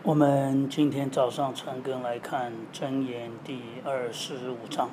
我们今天早上陈根来看箴言第25章。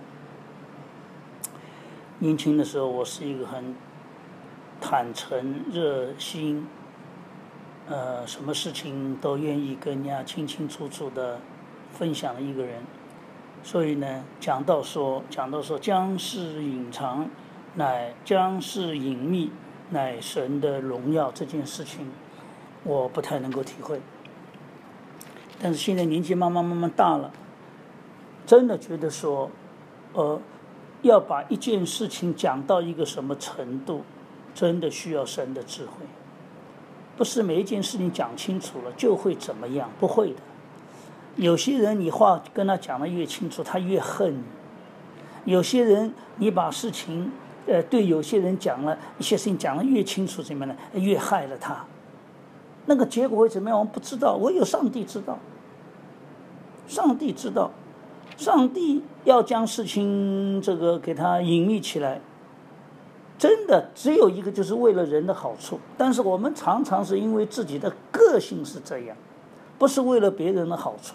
年轻的时候，我是一个很坦诚、热心，什么事情都愿意跟人家清清楚楚的分享的一个人。所以呢，讲到说将事隐藏，将事隐秘，乃神的荣耀这件事情，我不太能够体会。但是现在年纪慢慢大了，真的觉得说，要把一件事情讲到一个什么程度，真的需要神的智慧。不是每一件事情讲清楚了就会怎么样，不会的。有些人你话跟他讲得越清楚，他越恨你；有些人你把事情，对有些人讲了一些事情讲得越清楚，怎么样呢？越害了他。那个结果会怎么样？我们不知道，唯有上帝知道。上帝知道，上帝要将事情给它隐秘起来，真的只有一个，就是为了人的好处。但是我们常常是因为自己的个性是这样，不是为了别人的好处。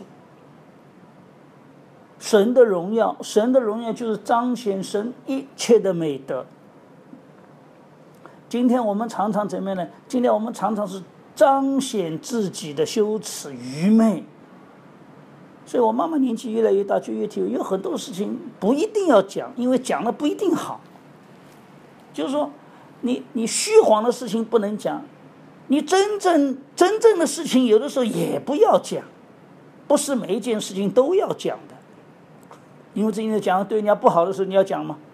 神的荣耀就是彰显神一切的美德。今天我们常常怎么样呢？今天我们常常是彰显自己的羞耻愚昧。所以我慢慢年纪越来越大，就越体会有很多事情不一定要讲，因为讲了不一定好。就是说你虚晃的事情不能讲，你真正的事情有的时候也不要讲，不是每一件事情都要讲的。因为这件讲对人家不好的时候你要讲吗？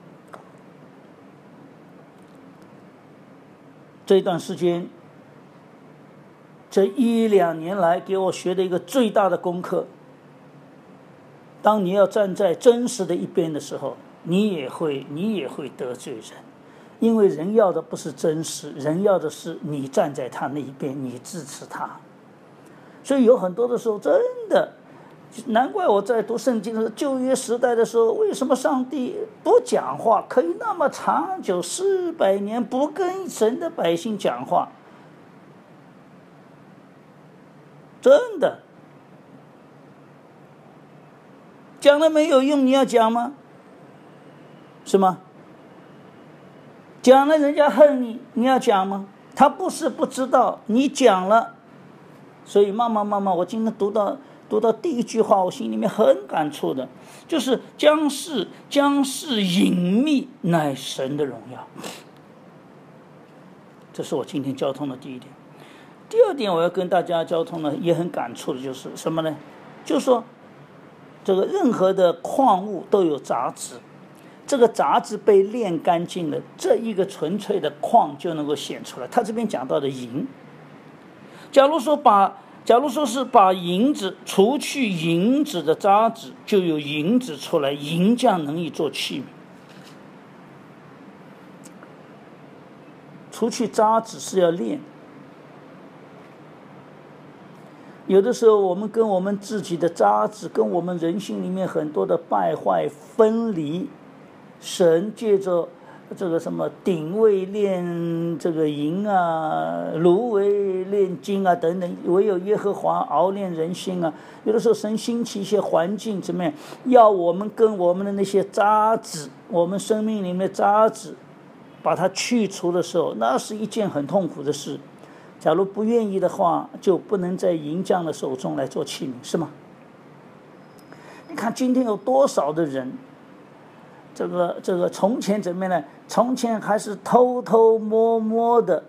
这段时间，这1-2年来给我学的一个最大的功课，当你要站在真实的一边的时候，你也会得罪人，因为人要的不是真实，人要的是你站在他那一边，你支持他。所以有很多的时候，真的难怪我在读圣经的旧约时代的时候，为什么上帝不讲话，可以那么长久400年不跟神的百姓讲话？真的讲了没有用，你要讲吗？是吗？讲了人家恨你，你要讲吗？他不是不知道，你讲了。所以慢慢我今天读到第一句话，我心里面很感触的，就是将事隐秘，乃神的荣耀。这是我今天交通的第一点。第二点我要跟大家交通呢，也很感触的就是什么呢？就是说任何的矿物都有杂质，这个杂质被炼干净了，这一个纯粹的矿就能够显出来。他这边讲到的银，假如说是把银子除去银子的渣子，就有银子出来，银匠能以做器皿。除去渣子是要炼。有的时候我们跟我们自己的渣子，跟我们人性里面很多的败坏分离，神借着什么鼎为炼银啊，炉为炼金啊等等，唯有耶和华熬炼人心啊。有的时候神兴起一些环境怎么样，要我们跟我们的那些渣子，我们生命里面的渣子把它去除的时候，那是一件很痛苦的事。假如不愿意的话，就不能在银匠的手中来做器皿，是吗？你看今天有多少的人，从前怎么样呢？从前还是偷偷摸摸的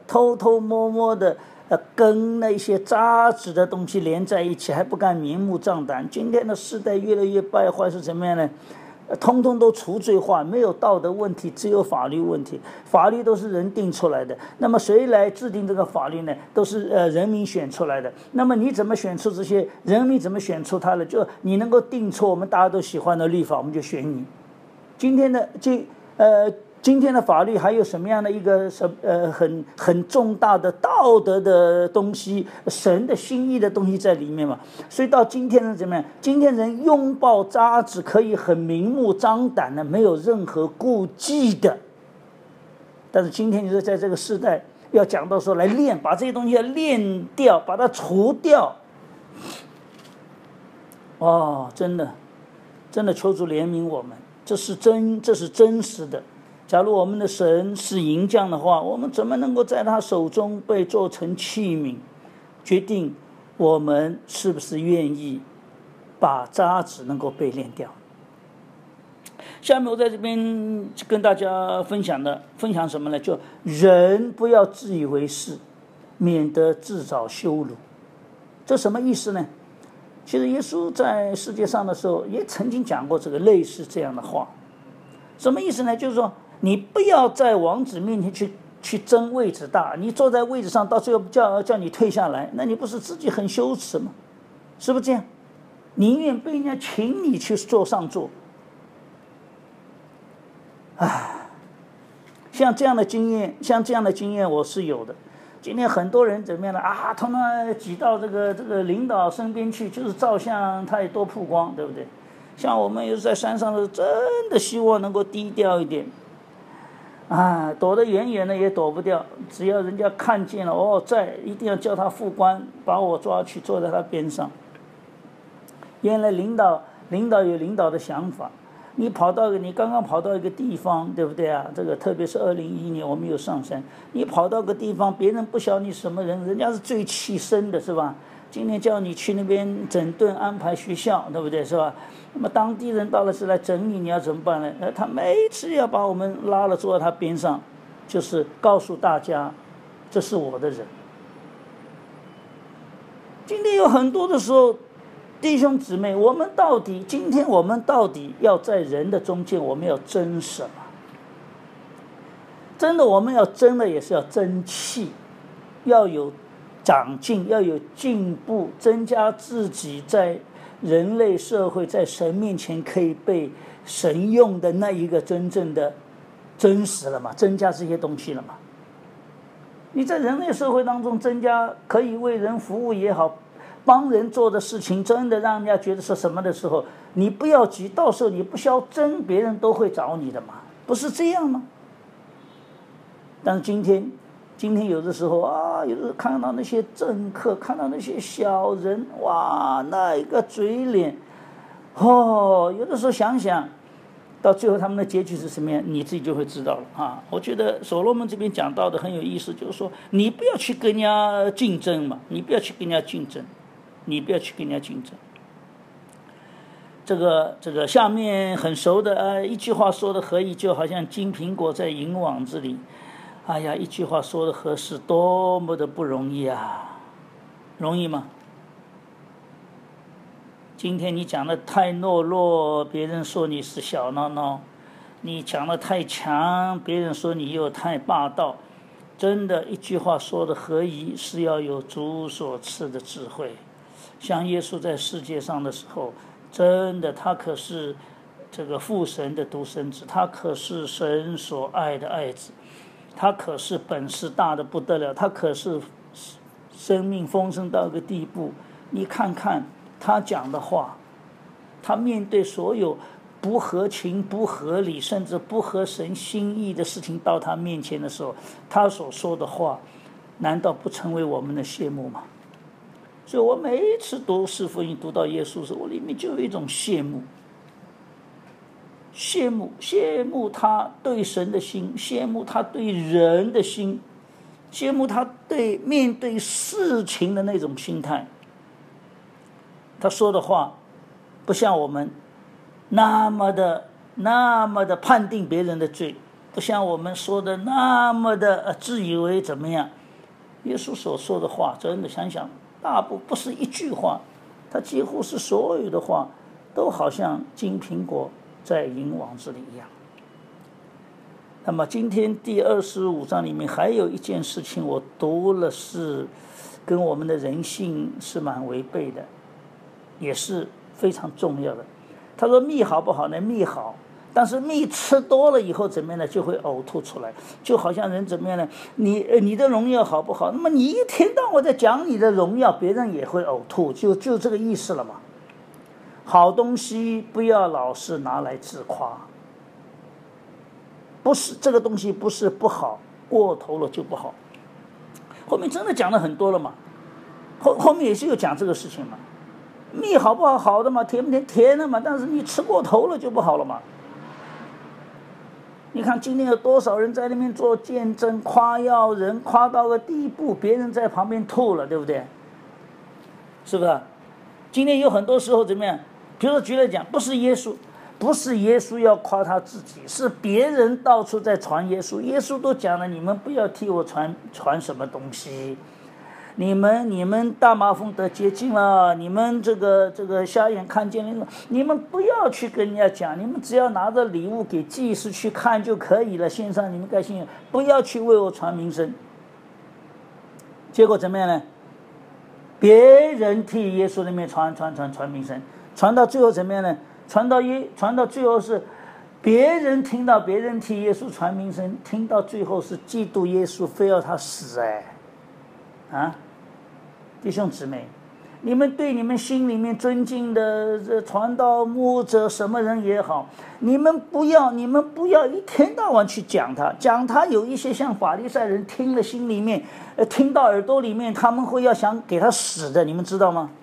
跟那些渣子的东西连在一起，还不敢明目张胆。今天的时代越来越败坏，是怎么样呢？通通都除罪化，没有道德问题，只有法律问题。法律都是人定出来的，那么谁来制定这个法律呢？都是人民选出来的。那么你怎么选出这些人民？怎么选出他的？就你能够定出我们大家都喜欢的律法，我们就选你。今天的法律还有什么样的一个很重大的道德的东西，神的心意的东西在里面嘛？所以到今天人怎么样？今天人拥抱渣子可以很明目张胆的，没有任何顾忌的。但是今天你说在这个时代要讲到说来练，把这些东西要练掉，把它除掉， 真的求主怜悯我们，这是真实的。假如我们的神是银匠的话，我们怎么能够在他手中被做成器皿？决定我们是不是愿意把渣子能够被炼掉。下面我在这边跟大家分享什么呢？就人不要自以为是，免得自找羞辱。这什么意思呢？其实耶稣在世界上的时候也曾经讲过这个类似这样的话。什么意思呢？就是说你不要在王子面前去争位置大，你坐在位置上，到最后叫你退下来，那你不是自己很羞耻吗？是不是这样？宁愿被人家请你去坐上座。像这样的经验我是有的。今天很多人怎么样呢？通常挤到这个领导身边去，就是照相，他也多曝光，对不对？像我们有时在山上的时候，真的希望能够低调一点。躲得远远的也躲不掉，只要人家看见了，一定要叫他副官把我抓去坐在他边上。原来领导有领导的想法，你刚刚跑到一个地方，对不对啊？这个特别是2011年我们有上山，你跑到个地方，别人不晓得你什么人，人家是最气生的，是吧？今天叫你去那边整顿安排学校，对不对？是吧？那么当地人到了是来整你，你要怎么办呢？他每次要把我们拉了坐在他边上，就是告诉大家，这是我的人。今天有很多的时候，弟兄姊妹，今天我们到底要在人的中间，我们要争什么？真的，我们要争的也是要争气，要有长进，要有进步，增加自己在人类社会在神面前可以被神用的那一个真正的真实了嘛，增加这些东西了嘛。你在人类社会当中增加可以为人服务也好，帮人做的事情，真的让人家觉得是什么的时候，你不要急，到时候你不需要争，别人都会找你的嘛，不是这样吗？但是今天有的时候有的时候看到那些政客，看到那些小人，那一个嘴脸，有的时候想想，到最后他们的结局是什么样，你自己就会知道了我觉得所罗门这边讲到的很有意思，就是说你不要去跟人家竞争嘛，你不要去跟人家竞争。这个下面很熟的一句话说的合意，就好像金苹果在银网子里。一句话说的合适，多么的不容易啊！容易吗？今天你讲的太懦弱，别人说你是小孬孬；你讲的太强，别人说你又太霸道。真的，一句话说的合宜，是要有主所赐的智慧。像耶稣在世界上的时候，真的他可是这个父神的独生子，他可是神所爱的爱子，他可是本事大的不得了，他可是生命丰盛到一个地步。你看看他讲的话，他面对所有不合情不合理甚至不合神心意的事情到他面前的时候，他所说的话难道不成为我们的羡慕吗？所以我每一次读四福音读到耶稣时，我里面就有一种羡慕他对神的心，羡慕他对人的心，羡慕他对面对事情的那种心态。他说的话不像我们那么的判定别人的罪，不像我们说的那么的自以为怎么样。耶稣所说的话，真的想想，大部不是一句话，他几乎是所有的话都好像金苹果在银网子里一样。那么今天第25章里面还有一件事情我读了，是跟我们的人性是蛮违背的，也是非常重要的。他说蜜好不好呢？蜜好，但是蜜吃多了以后怎么样呢？就会呕吐出来，就好像人怎么样呢？你的荣耀好不好？那么你一天到晚在讲你的荣耀，别人也会呕吐，就这个意思了嘛。好东西不要老是拿来自夸，不是这个东西不是不好，过头了就不好。后面真的讲了很多了嘛，后面也是有讲这个事情嘛。 蜜好不好？好的嘛，甜不甜？甜的嘛，但是你吃过头了就不好了嘛。你看今天有多少人在那边做见证，夸耀人，夸到个地步，别人在旁边吐了，对不对？是不是？今天有很多时候怎么样？比如说举例讲，不是耶稣要夸他自己，是别人到处在传耶稣。耶稣都讲了，你们不要替我传什么东西。你们大麻风得洁净了，你们这个瞎眼看见了，你们不要去跟人家讲，你们只要拿着礼物给祭司去看就可以了，献上你们该献，不要去为我传名声。结果怎么样呢？别人替耶稣那边传名声，传到最后怎么样呢？传到最后是别人听到别人替耶稣传名声，听到最后是嫉妒耶稣，非要他死。弟兄姊妹，你们对你们心里面尊敬的这传道牧者什么人也好，你们不要一天到晚去讲他，有一些像法利赛人听了心里面，听到耳朵里面，他们会要想给他死的，你们知道吗？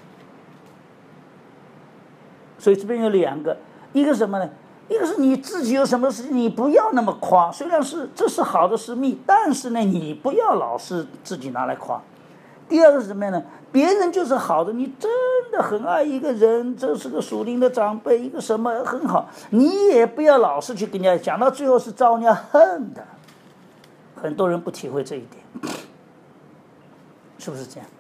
所以这边有两个，一个什么呢？一个是你自己有什么事情，你不要那么夸，虽然这是好的是密，但是呢，你不要老是自己拿来夸。第二个是什么样呢？别人就是好的，你真的很爱一个人，这是个属灵的长辈，一个什么很好，你也不要老是去跟人家讲，到最后是招人家恨的。很多人不体会这一点，是不是这样？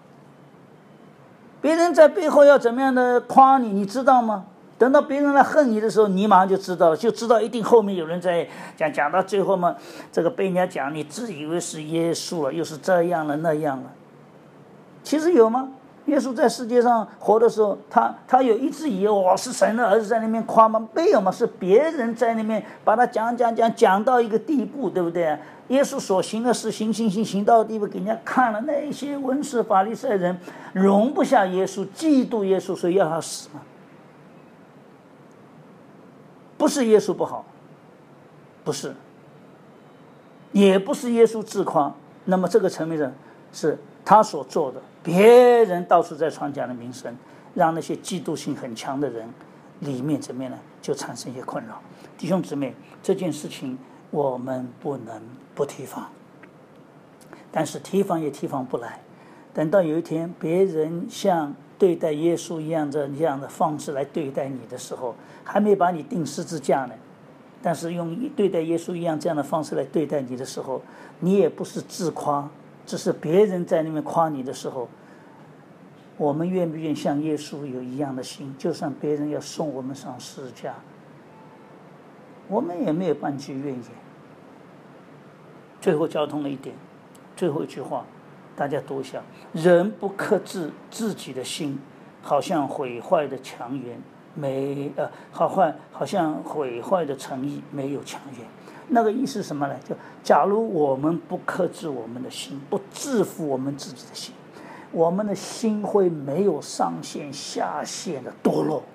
别人在背后要怎么样的夸你，你知道吗？等到别人来恨你的时候，你马上就知道了，就知道一定后面有人在讲到最后嘛，这个被人家讲，你自以为是耶稣了，又是这样了那样了。其实有吗？耶稣在世界上活的时候，他有一直以为我是神的儿子在那边夸吗？没有嘛，是别人在那边把他讲到一个地步，对不对？耶稣所行的事行到地步，给人家看了，那些文士法利赛人容不下耶稣，嫉妒耶稣，所以要他死嘛。不是耶稣不好，不是，也不是耶稣自夸。那么这个层面上是他所做的，别人到处在传讲的名声，让那些嫉妒心很强的人里面怎么样呢？就产生一些困扰。弟兄姊妹，这件事情我们不能不提防，但是提防也提防不来。等到有一天别人像对待耶稣一样这样的方式来对待你的时候，还没把你钉十字架呢，但是用对待耶稣一样这样的方式来对待你的时候，你也不是自夸，只是别人在那边夸你的时候，我们愿不愿像耶稣有一样的心？就算别人要送我们上十字架，我们也没有半句怨言。最后交通了一点，最后一句话，大家读一下：人不克制自己的心，好像毁坏的强援好像毁坏的诚意没有强援。那个意思是什么呢？就假如我们不克制我们的心，不制服我们自己的心，我们的心会没有上限下限的堕落。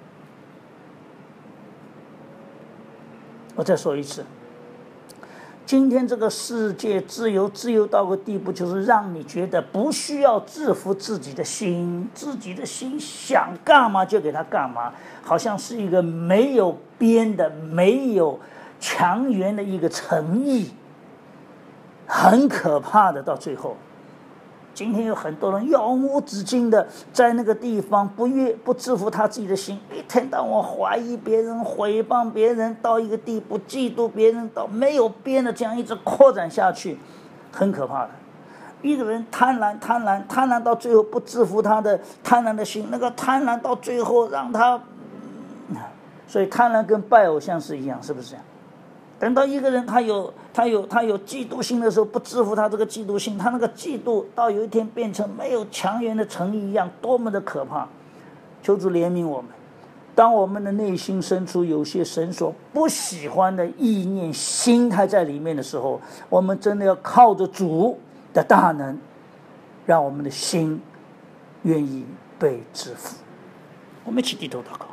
我再说一次，今天这个世界自由到个地步，就是让你觉得不需要制服自己的心，自己的心想干嘛就给他干嘛，好像是一个没有边的、没有强援的一个诚意，很可怕的。到最后，今天有很多人杳无止境的在那个地方不制服他自己的心，一天到晚怀疑别人、诽谤别人，到一个地步嫉妒别人，到没有边的这样一直扩展下去，很可怕的。一个人贪婪到最后不制服他的贪婪的心，那个贪婪到最后让他，所以贪婪跟拜偶像是一样，是不是这样？等到一个人他有嫉妒心的时候，不制服他这个嫉妒心，他那个嫉妒到有一天变成没有强援的诚意一样，多么的可怕！求主怜悯我们。当我们的内心深处有些神所不喜欢的意念、心态在里面的时候，我们真的要靠着主的大能，让我们的心愿意被制服。我们一起低头祷告。